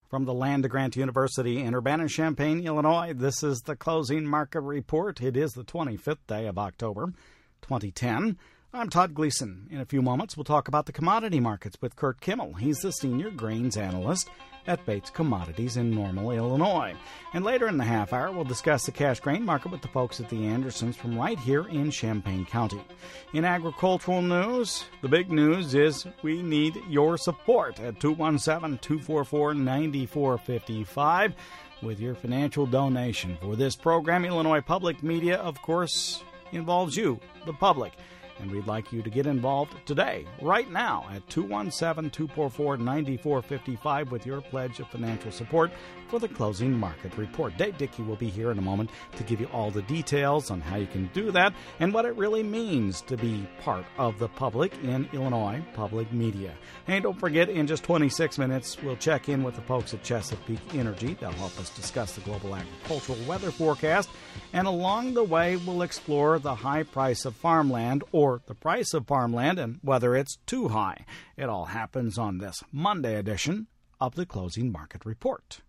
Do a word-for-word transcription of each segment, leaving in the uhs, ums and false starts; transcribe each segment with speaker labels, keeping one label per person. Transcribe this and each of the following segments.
Speaker 1: From the land-grant University in Urbana-Champaign, Illinois, this is the Closing Market Report. It is the twenty-fifth day of October, twenty ten. I'm Todd Gleason. In a few moments, we'll talk about the commodity markets with Kurt Kimmel. He's the senior grains analyst at Bates Commodities in Normal, Illinois. And later in the half hour, we'll discuss the cash grain market with the folks at the Andersons from right here in Champaign County. In agricultural news, the big news is we need your support at two one seven, two four four, nine four five five with your financial donation for this program. Illinois Public Media, of course, involves you, the public. And we'd like you to get involved today, right now, at two one seven, two four four, nine four five five with your pledge of financial support for the Closing Market Report. Dave Dickey will be here in a moment to give you all the details on how you can do that and what it really means to be part of the public in Illinois Public Media. And don't forget, in just twenty-six minutes, we'll check in with the folks at Chesapeake Energy. They'll help us discuss the global agricultural weather forecast. And along the way, we'll explore the high price of farmland, or the price of farmland, and whether it's too high. It all happens on this Monday edition of the Closing Market Report.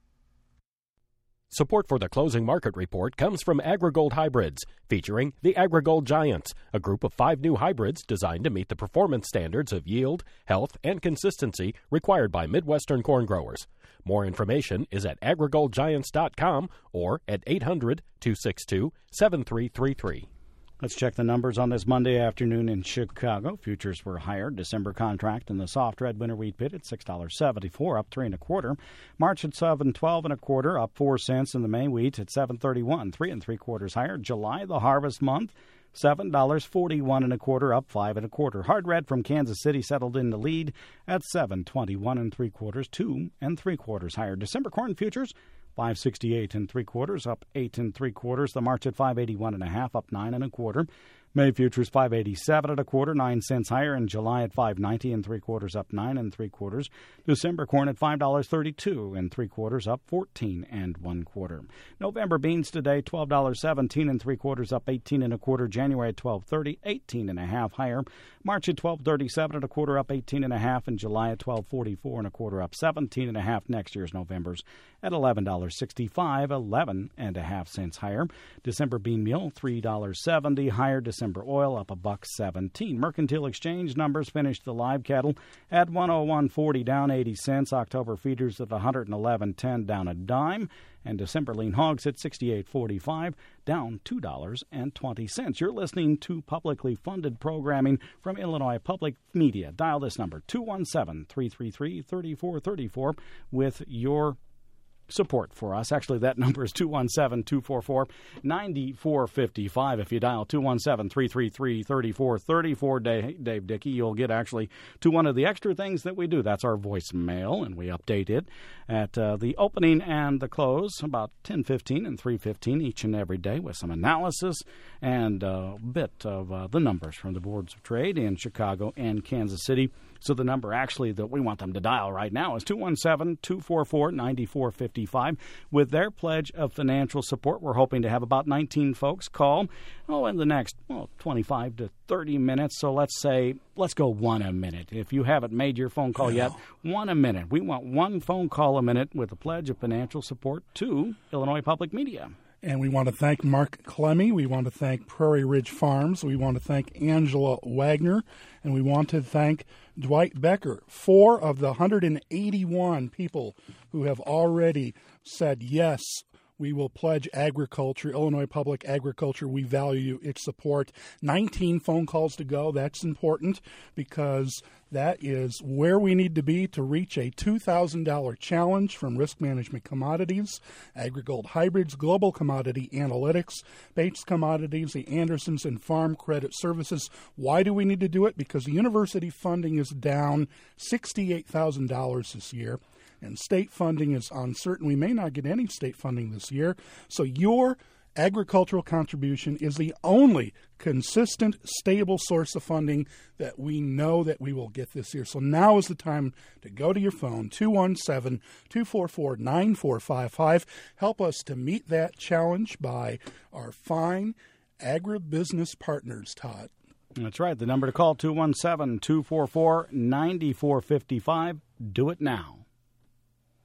Speaker 2: Support for the Closing Market Report comes from AgriGold Hybrids, featuring the AgriGold Giants, a group of five new hybrids designed to meet the performance standards of yield, health, and consistency required by Midwestern corn growers. More information is at agri gold giants dot com or at eight hundred, two six two, seven three three three.
Speaker 1: Let's check the numbers on this Monday afternoon in Chicago. Futures were higher. December contract in the soft red winter wheat pit at six dollars and seventy-four cents, up three and a quarter. March at seven twelve and a quarter, up four cents. In the May wheat at seven thirty-one, three and three quarters higher. July, the harvest month, seven dollars and forty-one and a quarter, up five and a quarter. Hard red from Kansas City settled in the lead at seven twenty-one and three quarters, two and three quarters higher. December corn futures, five sixty-eight and three quarters, up eight and three quarters. The March at five eighty-one and a half, up nine and a quarter. May futures five eighty-seven and a quarter, nine cents higher. In July at five ninety and three quarters, up nine and three quarters. December corn at five dollars and thirty-two and three quarters, up fourteen and one quarter. November beans today, twelve dollars and seventeen and three quarters, up eighteen and a quarter. January at twelve thirty, eighteen and a half higher. March at twelve thirty-seven and a quarter, up eighteen and a half. And July at twelve forty-four and a quarter, up seventeen and a half. Next year's November's at eleven dollars and sixty-five, eleven and a half cents higher. December bean meal, three dollars and seventy higher. December oil up a buck seventeen. Mercantile exchange numbers finished the live cattle at one oh one forty, down eighty cents. October feeders at one eleven ten, down a dime. And December lean hogs at sixty-eight forty-five, down two dollars and twenty cents. You're listening to publicly funded programming from Illinois Public Media. Dial this number, two one seven, three three three, three four three four, with your support for us. Actually, that number is two one seven, two four four, nine four five five. If you dial two one seven, three three three, three four three four, Dave, Dave Dickey, you'll get actually to one of the extra things that we do. That's our voicemail, and we update it at uh, the opening and the close, about ten fifteen and three fifteen each and every day, with some analysis and a bit of uh, the numbers from the boards of trade in Chicago and Kansas City. So the number actually that we want them to dial right now is two one seven, two four four, nine four five five. With their pledge of financial support, we're hoping to have about nineteen folks call oh, in the next well, twenty-five to thirty minutes. So let's say, let's go one a minute. If you haven't made your phone call yet, one a minute. We want one phone call a minute with a pledge of financial support to Illinois Public Media.
Speaker 3: And we want to thank Mark Clemmy. We want to thank Prairie Ridge Farms. We want to thank Angela Wagner. And we want to thank Dwight Becker. Four of the one hundred eighty-one people who have already said, yes, we will pledge agriculture, Illinois Public Agriculture. We value its support. nineteen phone calls to go. That's important because that is where we need to be to reach a two thousand dollars challenge from Risk Management Commodities, AgriGold Hybrids, Global Commodity Analytics, Bates Commodities, the Andersons, and Farm Credit Services. Why do we need to do it? Because the university funding is down sixty-eight thousand dollars this year. And state funding is uncertain. We may not get any state funding this year. So your agricultural contribution is the only consistent, stable source of funding that we know that we will get this year. So now is the time to go to your phone, two one seven, two four four, nine four five five. Help us to meet that challenge by our fine agribusiness partners, Todd.
Speaker 1: That's right. The number to call, two one seven, two four four, nine four five five. Do it now.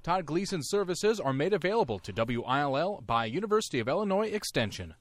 Speaker 4: Todd Gleason services are made available to W I L L by University of Illinois Extension.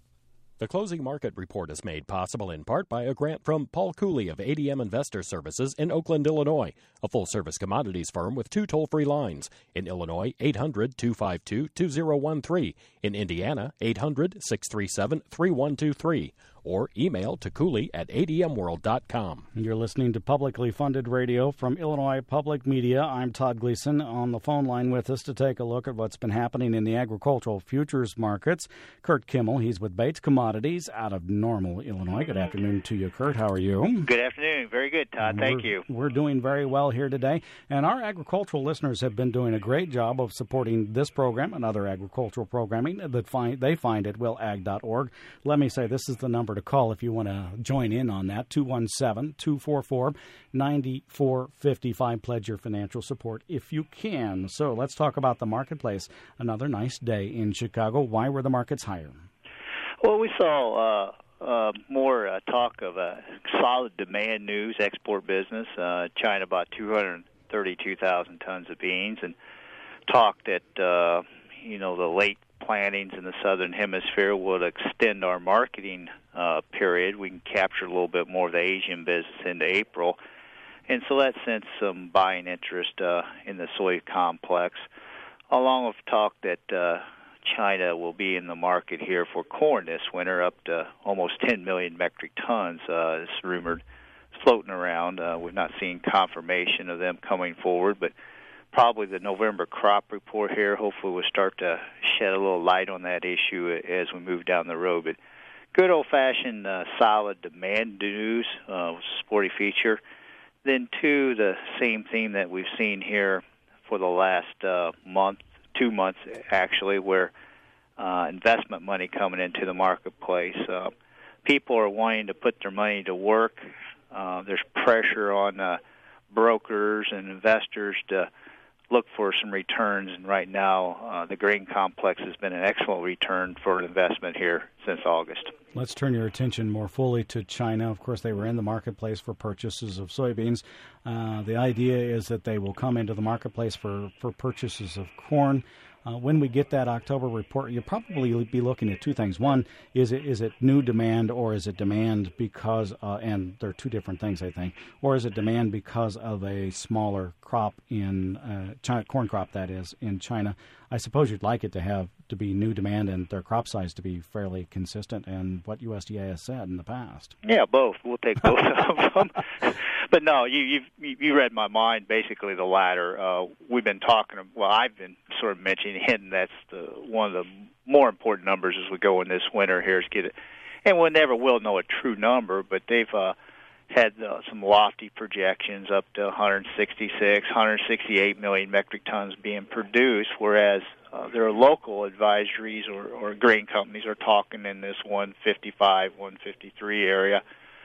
Speaker 2: The Closing Market Report is made possible in part by a grant from Paul Cooley of A D M Investor Services in Oakland, Illinois, a full-service commodities firm with two toll-free lines. In Illinois, eight hundred, two five two, two zero one three. In Indiana, eight hundred, six three seven, three one two three. Or email to Cooley at A D M world dot com.
Speaker 1: You're listening to publicly funded radio from Illinois Public Media. I'm Todd Gleason. On the phone line with us to take a look at what's been happening in the agricultural futures markets, Kurt Kimmel. He's with Bates Commodities out of Normal, Illinois. Good afternoon to you, Kurt. How are you?
Speaker 5: Good afternoon. Very good, Todd. Thank
Speaker 1: we're,
Speaker 5: you.
Speaker 1: We're doing very well here today. And our agricultural listeners have been doing a great job of supporting this program and other agricultural programming that find, they find at will ag dot org. Let me say this is the number to call if you want to join in on that, two one seven, two four four, nine four five five. Pledge your financial support if you can. So let's talk about the marketplace. Another nice day in Chicago. Why were the markets higher?
Speaker 5: Well, we saw uh, uh, more uh, talk of uh, solid demand news, export business. Uh, China bought two hundred thirty-two thousand tons of beans and talked that, uh, you know, the late plantings in the southern hemisphere will extend our marketing uh, period. We can capture a little bit more of the Asian business into April. And so that sent some buying interest uh, in the soy complex, along with talk that uh, China will be in the market here for corn this winter, up to almost ten million metric tons. Uh, it's rumored, it's floating around. Uh, we've not seen confirmation of them coming forward, but probably the November crop report here hopefully will start to shed a little light on that issue as we move down the road. But good old-fashioned uh, solid demand news, uh, sporty feature. Then, two, the same theme that we've seen here for the last uh, month, two months actually, where uh, investment money coming into the marketplace. Uh, people are wanting to put their money to work. Uh, there's pressure on uh, brokers and investors to look for some returns, and right now uh, the grain complex has been an excellent return for an investment here since August.
Speaker 1: Let's turn your attention more fully to China. Of course, they were in the marketplace for purchases of soybeans. Uh, the idea is that they will come into the marketplace for, for purchases of corn. Uh, when we get that October report, you'll probably be looking at two things. One, is it is it new demand, or is it demand because, uh, and there are two different things, I think, or is it demand because of a smaller crop in uh, China, corn crop, that is, in China? I suppose you'd like it to have to be new demand and their crop size to be fairly consistent, and what U S D A has said in the past.
Speaker 5: Yeah, both. We'll take both of them. But no, you you've, you read my mind. Basically, the latter. Uh, we've been talking. Well, I've been sort of mentioning, hinting that's the one of the more important numbers as we go in this winter here is get it. And we never will know a true number, but they've uh, had uh, some lofty projections up to one hundred sixty-six, one hundred sixty-eight million metric tons being produced, whereas uh, their local advisories or, or grain companies are talking in this one fifty-five, one fifty-three area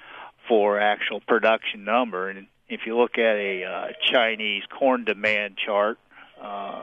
Speaker 5: for actual production number. And if you look at a uh, Chinese corn demand chart, uh,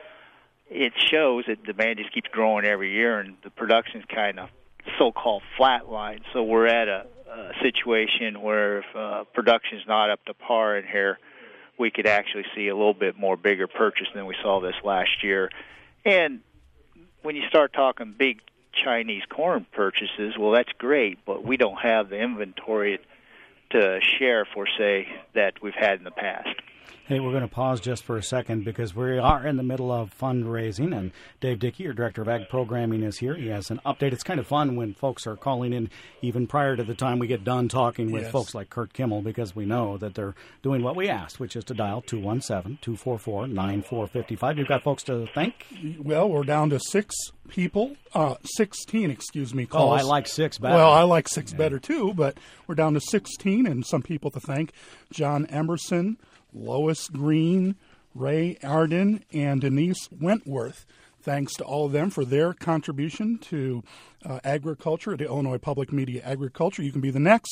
Speaker 5: it shows that demand just keeps growing every year, and the production is kind of so-called flatline. So we're at a, a situation where if uh, production is not up to par in here, we could actually see a little bit more bigger purchase than we saw this last year. And when you start talking big Chinese corn purchases, well, that's great, but we don't have the inventory to share for, say, that we've had in the past.
Speaker 1: Hey, we're going to pause just for a second because we are in the middle of fundraising, and Dave Dickey, your Director of Ag Programming, is here. He has an update. It's kind of fun when folks are calling in even prior to the time we get done talking with yes. folks like Kurt Kimmel, because we know that they're doing what we asked, which is to dial two one seven, two four four, nine four five five. You've got folks to thank?
Speaker 3: Well, we're down to six people, uh, sixteen, excuse me, calls.
Speaker 1: Oh, I like six better.
Speaker 3: Well, I like six yeah. better, too, but we're down to sixteen, and some people to thank. John Emerson, Lois Green, Ray Arden, and Denise Wentworth. Thanks to all of them for their contribution to uh, agriculture, to Illinois Public Media Agriculture. You can be the next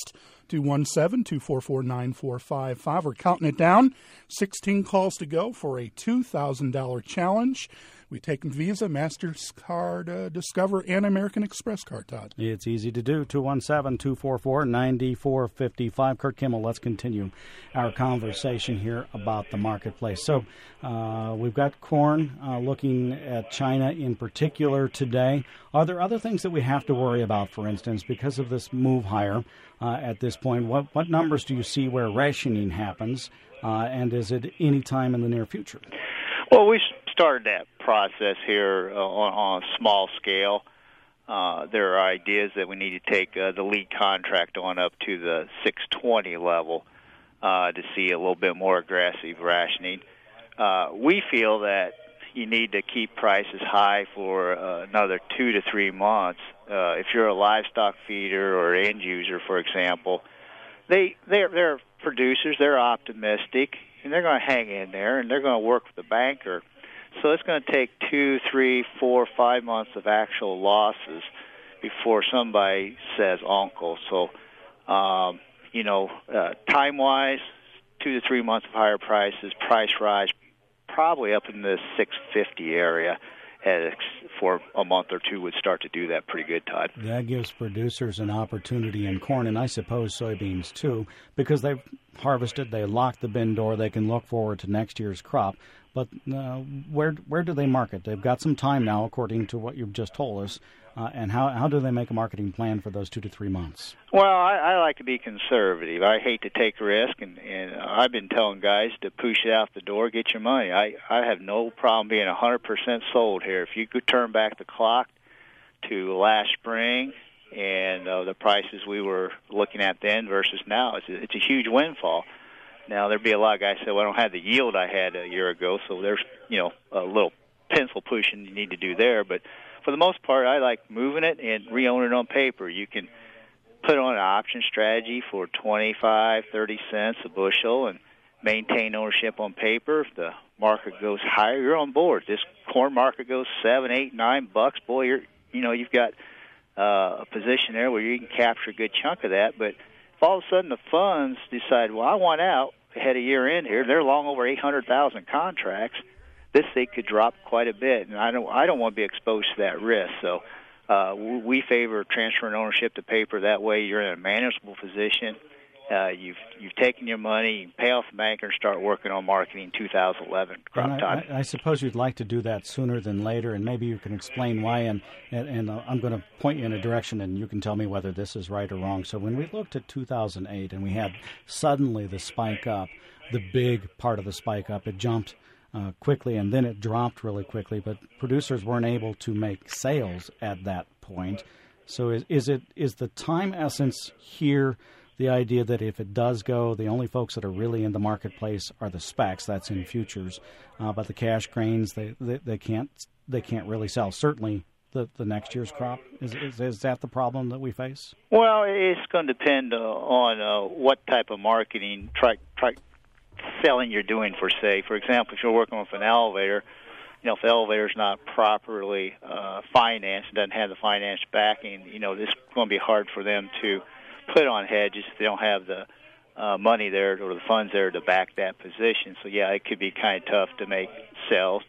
Speaker 3: two one seven, two four four, nine four five five. We're counting it down. sixteen calls to go for a two thousand dollars challenge. We take Visa, MasterCard, uh, Discover, and American Express card, Todd.
Speaker 1: It's easy to do. two one seven, two four four, nine four five five. Kurt Kimmel, let's continue our conversation here about the marketplace. So uh, we've got corn uh, looking at China in particular today. Are there other things that we have to worry about, for instance, because of this move higher uh, at this point? What, what numbers do you see where rationing happens, uh, and is it any time in the near future?
Speaker 5: Well, we started that process here uh, on, on a small scale. Uh, there are ideas that we need to take uh, the lead contract on up to the six twenty level uh, to see a little bit more aggressive rationing. Uh, we feel that you need to keep prices high for uh, another two to three months. Uh, if you're a livestock feeder or end user, for example, they they're, they're producers. They're optimistic, and they're going to hang in there, and they're going to work with the banker. So it's going to take two, three, four, five months of actual losses before somebody says uncle. So, um, you know, uh, time-wise, two to three months of higher prices, price rise probably up in the six fifty area at, for a month or two would start to do that pretty good, Todd.
Speaker 1: That gives producers an opportunity in corn, and I suppose soybeans too, because they've harvested, they locked the bin door, they can look forward to next year's crop. But uh, where where do they market? They've got some time now, according to what you've just told us. Uh, and how how do they make a marketing plan for those two to three months?
Speaker 5: Well, I, I like to be conservative. I hate to take a risk, and, and I've been telling guys to push it out the door, get your money. I, I have no problem being one hundred percent sold here. If you could turn back the clock to last spring and uh, the prices we were looking at then versus now, it's a, it's a huge windfall. Now, there'd be a lot of guys say, well, I don't have the yield I had a year ago, so there's, you know, a little pencil pushing you need to do there. But for the most part, I like moving it and re-owning it on paper. You can put on an option strategy for twenty-five, thirty cents a bushel and maintain ownership on paper. If the market goes higher, you're on board. This corn market goes seven, eight, nine bucks. Boy, you're, you know, you've got uh, a position there where you can capture a good chunk of that. But if all of a sudden the funds decide, well, I want out, ahead of year end here, they're long over eight hundred thousand contracts. This thing could drop quite a bit, and I don't I don't want to be exposed to that risk. So uh, we favor transferring ownership to paper. That way, you're in a manageable position. Uh, you've you've taken your money, you pay off the banker, and start working on marketing two thousand eleven crop
Speaker 1: I,
Speaker 5: time.
Speaker 1: I, I suppose you'd like to do that sooner than later, and maybe you can explain why. And and, and uh, I'm going to point you in a direction, and you can tell me whether this is right or wrong. So when we looked at two thousand eight, and we had suddenly the spike up, the big part of the spike up, it jumped uh, quickly, and then it dropped really quickly. But producers weren't able to make sales at that point. So is, is it is the time essence here? The idea that if it does go, the only folks that are really in the marketplace are the specs. That's in futures, uh, but the cash grains they, they they can't they can't really sell. Certainly, the, the next year's crop is, is is that the problem that we face?
Speaker 5: Well, it's going to depend uh, on uh, what type of marketing try try selling you're doing for. Say, for example, if you're working with an elevator, you know, if the elevator's not properly uh, financed, doesn't have the finance backing, you know, it's going to be hard for them to put on hedges if they don't have the uh, money there or the funds there to back that position. So, yeah, it could be kind of tough to make sales.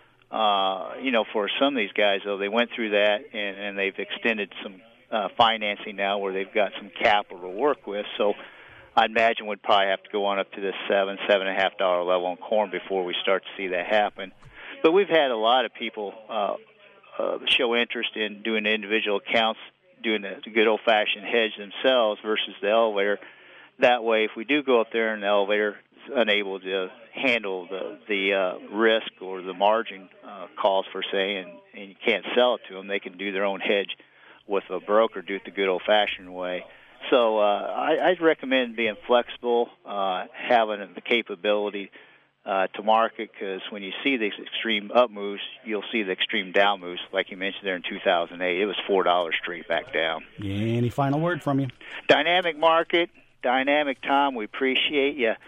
Speaker 5: Uh, you know, for some of these guys, though, they went through that and, and they've extended some uh, financing now where they've got some capital to work with. So I'd imagine we'd probably have to go on up to the seven, seven and a half dollar level on corn before we start to see that happen. But we've had a lot of people uh, uh, show interest in doing individual accounts, doing the good old-fashioned hedge themselves versus the elevator. That way, if we do go up there and the elevator is unable to handle the the uh, risk or the margin uh, calls, for say, and, and you can't sell it to them, they can do their own hedge with a broker, do it the good old-fashioned way. So uh, I, I'd recommend being flexible, uh, having the capability Uh, to market, because when you see these extreme up moves, you'll see the extreme down moves, like you mentioned there in two thousand eight. It was four dollars straight back down.
Speaker 1: Any final word from you?
Speaker 5: Dynamic market, dynamic time. We appreciate you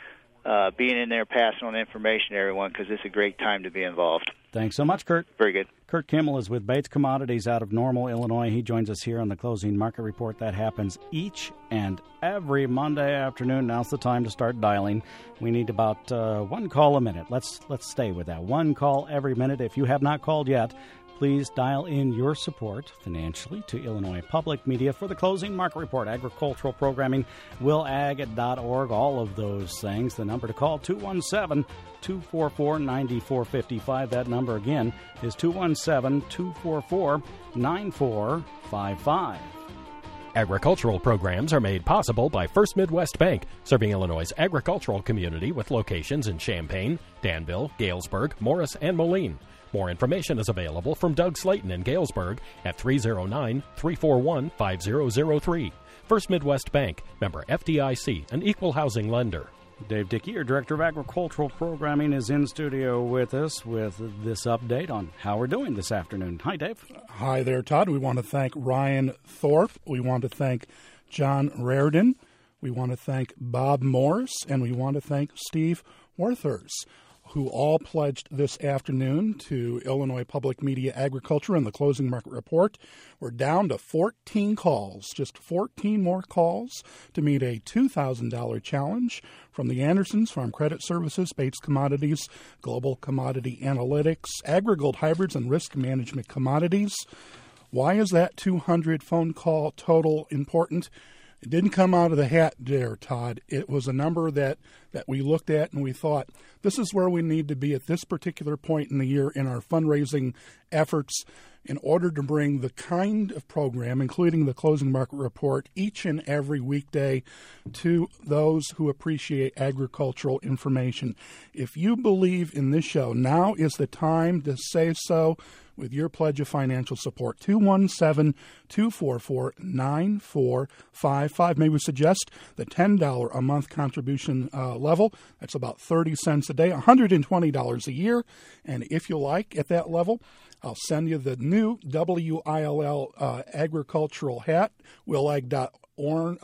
Speaker 5: uh, being in there, passing on information to everyone, because it's a great time to be involved.
Speaker 1: Thanks so much, Kurt.
Speaker 5: Very good.
Speaker 1: Kurt Kimmel is with Bates Commodities out of Normal, Illinois. He joins us here on the Closing Market Report. That happens each and every Monday afternoon. Now's the time to start dialing. We need about uh, one call a minute. Let's let's stay with that. One call every minute. If you have not called yet, please dial in your support financially to Illinois Public Media for the Closing Market Report. Agricultural programming, will ag dot org, all of those things. The number to call, two one seven, two four four, nine four five five. That number again is two one seven, two four four, nine four five five.
Speaker 2: Agricultural programs are made possible by First Midwest Bank, serving Illinois' agricultural community with locations in Champaign, Danville, Galesburg, Morris, and Moline. More information is available from Doug Slayton in Galesburg at three oh nine, three four one, five oh oh three. First Midwest Bank, member F D I C, an equal housing lender.
Speaker 1: Dave Dickey, our Director of Agricultural Programming, is in studio with us with this update on how we're doing this afternoon. Hi, Dave.
Speaker 3: Hi there, Todd. We want to thank Ryan Thorpe. We want to thank John Raridan. We want to thank Bob Morris. And we want to thank Steve Werthers, who all pledged this afternoon to Illinois Public Media Agriculture and the Closing Market Report. We're down to fourteen calls, just fourteen more calls to meet a two thousand dollars challenge from the Andersons, Farm Credit Services, Bates Commodities, Global Commodity Analytics, AgriGold Hybrids, and Risk Management Commodities. Why is that two hundred phone call total important? It didn't come out of the hat there, Todd. It was a number that, that we looked at and we thought, this is where we need to be at this particular point in the year in our fundraising efforts in order to bring the kind of program, including the Closing Market Report, each and every weekday to those who appreciate agricultural information. If you believe in this show, now is the time to say so with your pledge of financial support. two one seven, two four four, nine four five five. May we suggest the ten dollars a month contribution uh, level? That's about thirty cents a day, one hundred twenty dollars a year. And if you like, at that level, I'll send you the new W I L L uh, agricultural hat, will ag dot org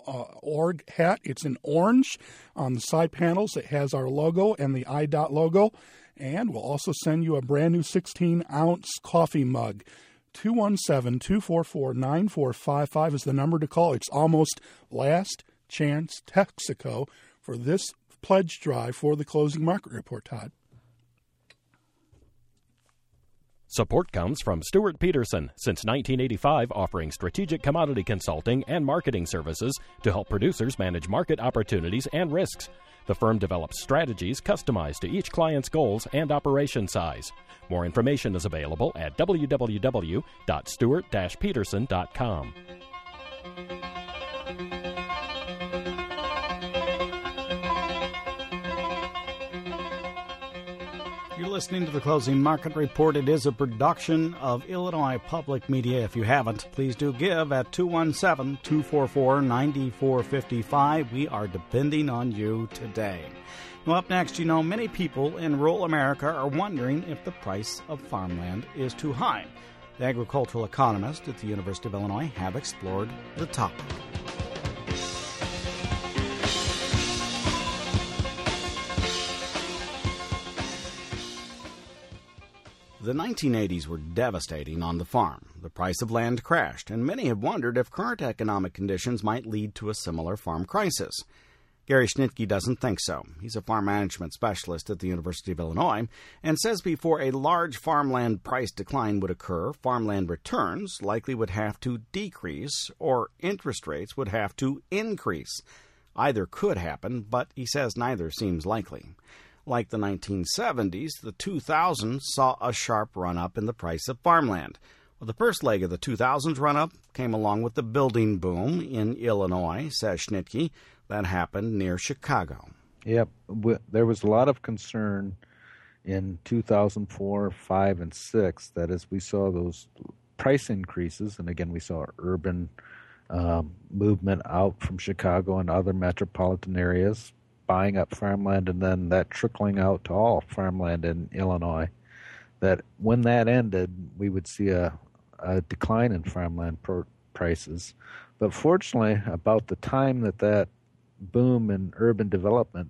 Speaker 3: uh, uh, hat. It's in orange. On the side panels, it has our logo and the I D O T logo. And we'll also send you a brand new sixteen ounce coffee mug. two one seven, two four four, nine four five five is the number to call. It's almost last chance Texaco for this pledge drive for the Closing Market Report, Todd.
Speaker 2: Support comes from Stuart Peterson, since nineteen eighty-five offering strategic commodity consulting and marketing services to help producers manage market opportunities and risks. The firm develops strategies customized to each client's goals and operation size. More information is available at w w w dot stuart dash peterson dot com.
Speaker 1: You're listening to the Closing Market Report. It is a production of Illinois Public Media. If you haven't, please do give at two one seven, two four four, nine four five five. We are depending on you today. Well, up next, you know, many people in rural America are wondering if the price of farmland is too high. The agricultural economists at the University of Illinois have explored the topic. The nineteen eighties were devastating on the farm. The price of land crashed, and many have wondered if current economic conditions might lead to a similar farm crisis. Gary Schnitke doesn't think so. He's a farm management specialist at the University of Illinois and says before a large farmland price decline would occur, farmland returns likely would have to decrease or interest rates would have to increase. Either could happen, but he says neither seems likely. Like the nineteen seventies, the two thousands saw a sharp run-up in the price of farmland. Well, the first leg of the two thousands run-up came along with the building boom in Illinois, says Schnitke. That happened near Chicago.
Speaker 6: Yep. There was a lot of concern in two thousand four, five, and six that as we saw those price increases, and again we saw urban um, movement out from Chicago and other metropolitan areas, buying up farmland, and then that trickling out to all farmland in Illinois, that when that ended, we would see a, a decline in farmland pro- prices. But fortunately, about the time that that boom in urban development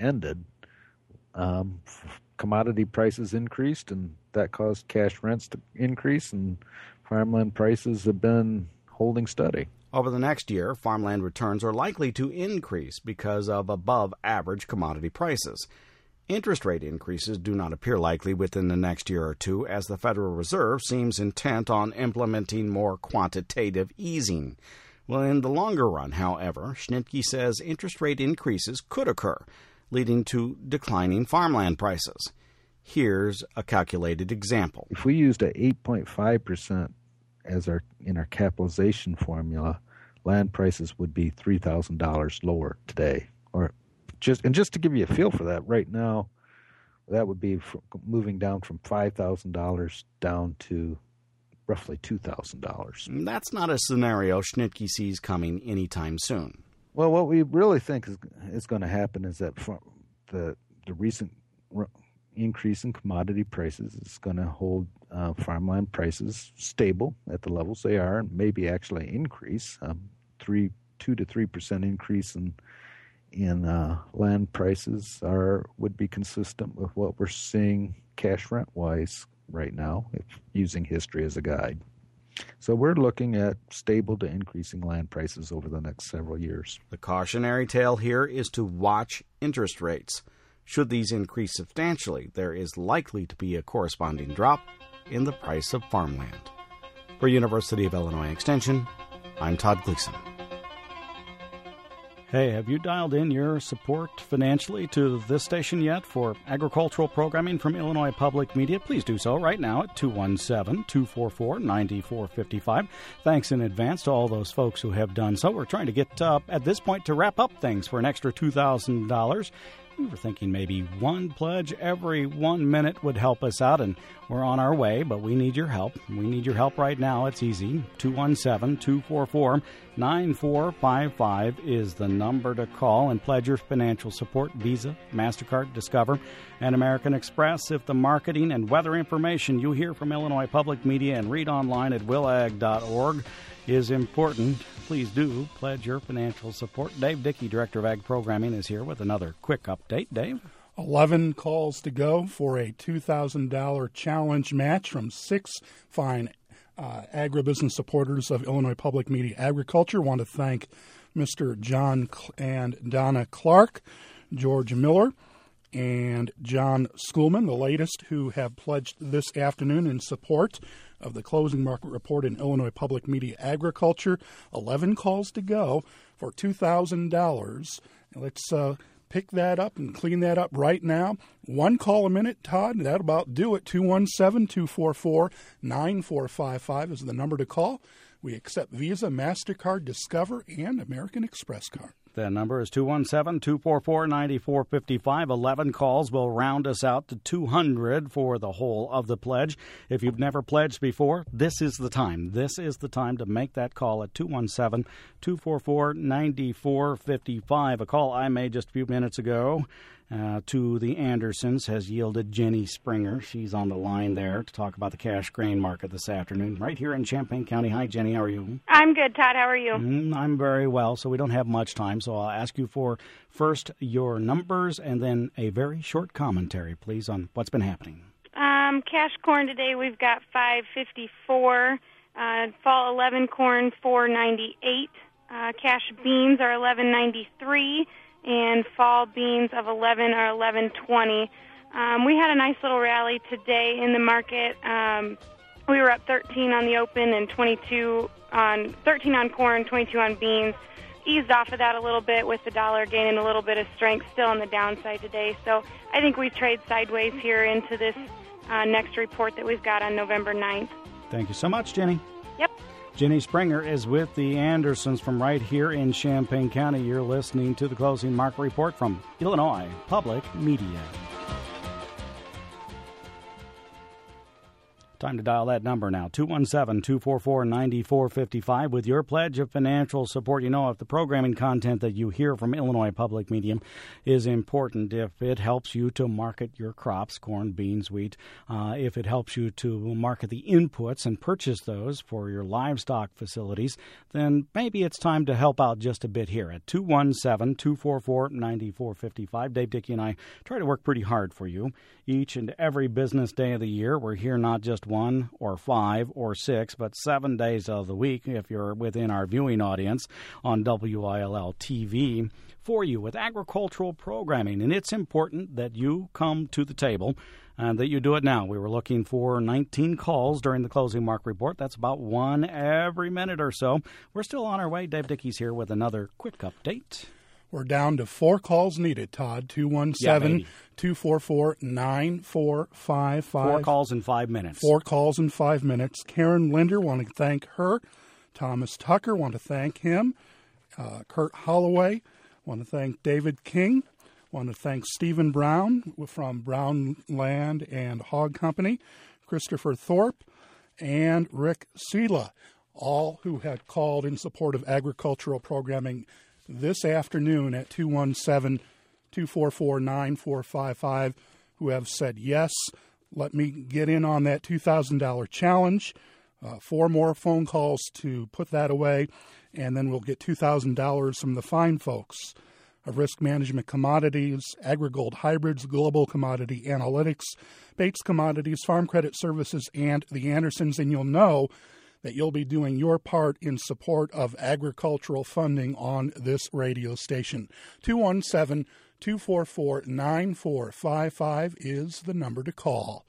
Speaker 6: ended, um, commodity prices increased, and that caused cash rents to increase, and farmland prices have been holding steady.
Speaker 1: Over the next year, farmland returns are likely to increase because of above-average commodity prices. Interest rate increases do not appear likely within the next year or two, as the Federal Reserve seems intent on implementing more quantitative easing. Well, in the longer run, however, Schnittke says interest rate increases could occur, leading to declining farmland prices. Here's a calculated example.
Speaker 6: If we used a eight point five percent as our in our capitalization formula, land prices would be three thousand dollars lower today. Or just and just to give you a feel for that, right now, that would be moving down from five thousand dollars down to roughly two thousand dollars.
Speaker 1: That's not a scenario Schnittke sees coming anytime soon.
Speaker 6: Well, what we really think is, is going to happen is that the the recent increase in commodity prices is going to hold uh, farmland prices stable at the levels they are, and maybe actually increase. Um, three, two to three percent increase in in uh, land prices are would be consistent with what we're seeing cash rent wise right now, if using history as a guide. So we're looking at stable to increasing land prices over the next several years.
Speaker 1: The cautionary tale here is to watch interest rates. Should these increase substantially, there is likely to be a corresponding drop in the price of farmland. For University of Illinois Extension, I'm Todd Gleason. Hey, have you dialed in your support financially to this station yet for agricultural programming from Illinois Public Media? Please do so right now at two one seven, two four four, nine four five five. Thanks in advance to all those folks who have done so. We're trying to get, uh, at this point, to wrap up things for an extra two thousand dollars. We were thinking maybe one pledge every one minute would help us out, and we're on our way, but we need your help. We need your help right now. It's easy. two one seven, two four four, nine four five five is the number to call and pledge your financial support. Visa, MasterCard, Discover, and American Express. If the marketing and weather information you hear from Illinois Public Media and read online at willag dot org is important, please do pledge your financial support. Dave Dickey, Director of Ag Programming, is here with another quick update. Dave?
Speaker 3: eleven calls to go for a two thousand dollars challenge match from six fine uh, agribusiness supporters of Illinois Public Media Agriculture. Want to thank Mister John and Donna Clark, George Miller, and John Schoolman, the latest, who have pledged this afternoon in support of the closing market report in Illinois Public Media Agriculture. eleven calls to go for two thousand dollars. Let's uh, pick that up and clean that up right now. One call a minute, Todd. That'll about do it. two one seven, two four four, nine four five five is the number to call. We accept Visa, MasterCard, Discover, and American Express card.
Speaker 1: The number is two one seven, two four four, nine four five five. eleven calls will round us out to two hundred for the whole of the pledge. If you've never pledged before, this is the time. This is the time to make that call at two one seven, two four four, nine four five five. A call I made just a few minutes ago uh, to the Andersons has yielded Jenny Springer. She's on the line there to talk about the cash grain market this afternoon, right here in Champaign County. Hi, Jenny. How are you?
Speaker 7: I'm good, Todd. How are you?
Speaker 1: Mm, I'm very well, so we don't have much time. So I'll ask you for first your numbers and then a very short commentary, please, on what's been happening.
Speaker 7: Um, cash corn today, we've got five fifty-four. Uh, fall eleven corn, four ninety-eight. Uh, cash beans are eleven ninety-three. And fall beans of eleven are eleven twenty. Um, we had a nice little rally today in the market. Um, we were up thirteen on the open and twenty-two on thirteen on corn, twenty-two on beans. Eased off of that a little bit with the dollar gaining a little bit of strength, still on the downside today. So I think we trade sideways here into this uh, next report that we've got on November ninth.
Speaker 1: Thank you so much, Jenny.
Speaker 7: Yep.
Speaker 1: Jenny Springer is with the Andersons from right here in Champaign County. You're listening to the Closing Market Report from Illinois Public Media. Time to dial that number now, two one seven, two four four, nine four five five. With your pledge of financial support, you know if the programming content that you hear from Illinois Public Media is important, if it helps you to market your crops, corn, beans, wheat, uh, if it helps you to market the inputs and purchase those for your livestock facilities, then maybe it's time to help out just a bit here at two one seven, two four four, nine four five five. Dave Dickey and I try to work pretty hard for you each and every business day of the year. We're here not just one or five or six, but seven days of the week if you're within our viewing audience on W I L L T V for you with agricultural programming. And it's important that you come to the table and that you do it now. We were looking for nineteen calls during the closing mark report. That's about one every minute or so. We're still on our way. Dave Dickey's here with another quick update.
Speaker 3: We're down to four calls needed, Todd. two one seven, two four four, nine four five five.
Speaker 1: Four calls in five minutes.
Speaker 3: Four calls in five minutes. Karen Linder, want to thank her. Thomas Tucker, want to thank him. Uh, Kurt Holloway, want to thank David King. Want to thank Stephen Brown from Brown Land and Hog Company. Christopher Thorpe and Rick Sela, all who had called in support of agricultural programming this afternoon at two one seven, two four four, nine four five five, who have said, yes, let me get in on that two thousand dollars challenge. Uh, four more phone calls to put that away, and then we'll get two thousand dollars from the fine folks of Risk Management Commodities, AgriGold Hybrids, Global Commodity Analytics, Bates Commodities, Farm Credit Services, and the Andersons. And you'll know that you'll be doing your part in support of agricultural funding on this radio station. two one seven, two four four, nine four five five is the number to call.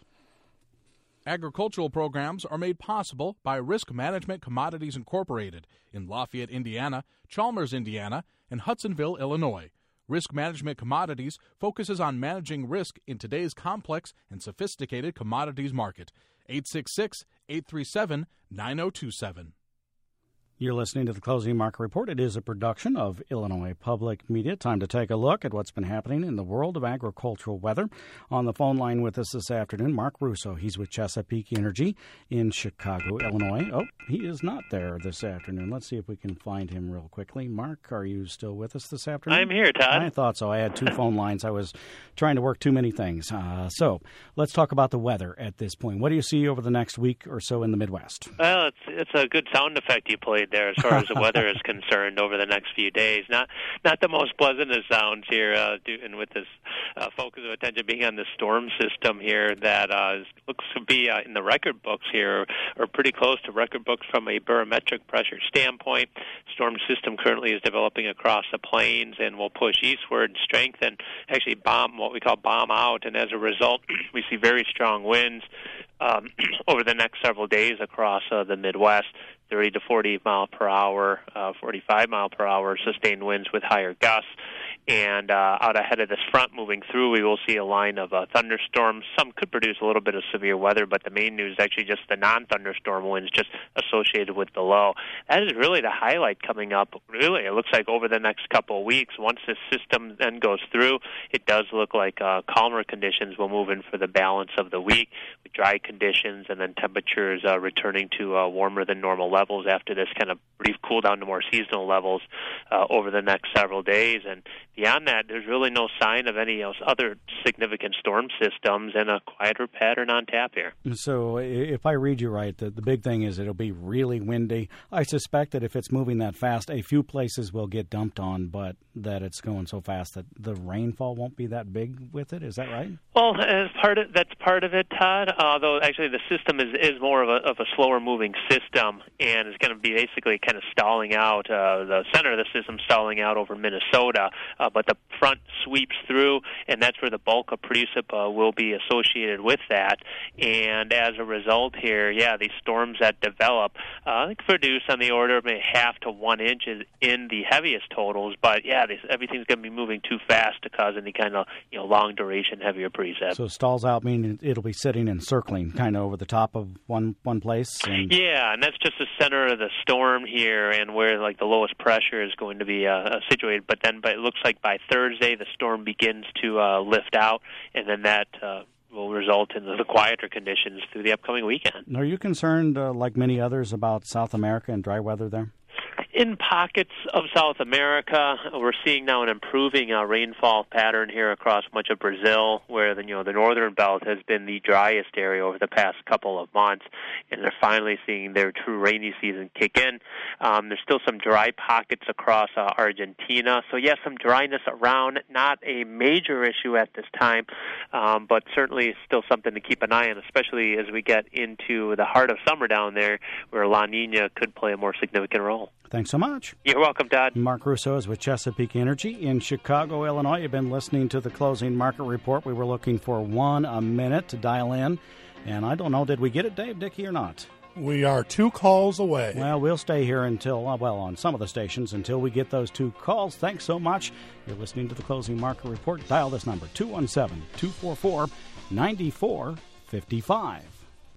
Speaker 4: Agricultural programs are made possible by Risk Management Commodities Incorporated in Lafayette, Indiana, Chalmers, Indiana, and Hudsonville, Illinois. Risk Management Commodities focuses on managing risk in today's complex and sophisticated commodities market. eight six six, eight three seven, nine zero two seven.
Speaker 1: You're listening to the Closing Market Report. It is a production of Illinois Public Media. Time to take a look at what's been happening in the world of agricultural weather. On the phone line with us this afternoon, Mark Russo. He's with Chesapeake Energy in Chicago, Illinois. Oh, he is not there this afternoon. Let's see if we can find him real quickly. Mark, are you still with us this afternoon?
Speaker 8: I'm here, Todd.
Speaker 1: I thought so. I had two phone lines. I was trying to work too many things. Uh, so let's talk about the weather at this point. What do you see over the next week or so in the Midwest?
Speaker 8: Well, it's it's a good sound effect you played there as far as the weather is concerned over the next few days. Not not the most pleasant of sounds here, uh, do, and with this uh, focus of attention being on the storm system here that uh, is, looks to be uh, in the record books here, or pretty close to record books from a barometric pressure standpoint. Storm system currently is developing across the plains and will push eastward and strengthen, actually bomb, what we call bomb out, and as a result, we see very strong winds um, over the next several days across uh, the Midwest. thirty to forty mile per hour, uh, forty-five mile per hour sustained winds with higher gusts. And uh, out ahead of this front moving through, we will see a line of uh, thunderstorms. Some could produce a little bit of severe weather, but the main news is actually just the non-thunderstorm winds just associated with the low. That is really the highlight coming up. Really, it looks like over the next couple of weeks, once this system then goes through, it does look like uh, calmer conditions will move in for the balance of the week with dry conditions and then temperatures uh, returning to uh, warmer than normal levels after this kind of brief cool down to more seasonal levels uh, over the next several days. And beyond that, there's really no sign of any else, other significant storm systems and a quieter pattern on tap here.
Speaker 1: So if I read you right, the, the big thing is it'll be really windy. I suspect that if it's moving that fast, a few places will get dumped on, but that it's going so fast that the rainfall won't be that big with it. Is that right?
Speaker 8: Well, as part of, that's part of it, Todd, although actually the system is, is more of a, of a slower-moving system and is going to be basically kind of stalling out, uh, the center of the system stalling out over Minnesota. Uh, but the front sweeps through, and that's where the bulk of precip uh, will be associated with that. And as a result here, yeah, these storms that develop uh, produce on the order of maybe half to one inch in the heaviest totals. But, yeah, this, everything's going to be moving too fast to cause any kind of you know long-duration, heavier precip.
Speaker 1: So stalls out meaning it'll be sitting and circling kind of over the top of one, one place? And...
Speaker 8: Yeah, and that's just the center of the storm here and where, like, the lowest pressure is going to be uh, situated. But then but it looks like by Thursday the storm begins to uh, lift out, and then that uh, will result in the quieter conditions through the upcoming weekend.
Speaker 1: Are you concerned, uh, like many others, about South America and dry weather there?
Speaker 8: In pockets of South America, we're seeing now an improving uh, rainfall pattern here across much of Brazil, where the you know the northern belt has been the driest area over the past couple of months, and they're finally seeing their true rainy season kick in. Um, there's still some dry pockets across uh, Argentina, so yes, some dryness around. Not a major issue at this time, um, but certainly still something to keep an eye on, especially as we get into the heart of summer down there, where La Nina could play a more significant role.
Speaker 1: Thanks so much.
Speaker 8: You're welcome, Todd.
Speaker 1: Mark Russo is with Chesapeake Energy in Chicago, Illinois. You've been listening to the Closing Market Report. We were looking for one a minute to dial in, and I don't know, did we get it, Dave Dickey, or not?
Speaker 3: We are two calls away.
Speaker 1: Well, we'll stay here until, well, on some of the stations, until we get those two calls. Thanks so much. You're listening to the Closing Market Report. Dial this number, two one seven, two four four, nine four five five.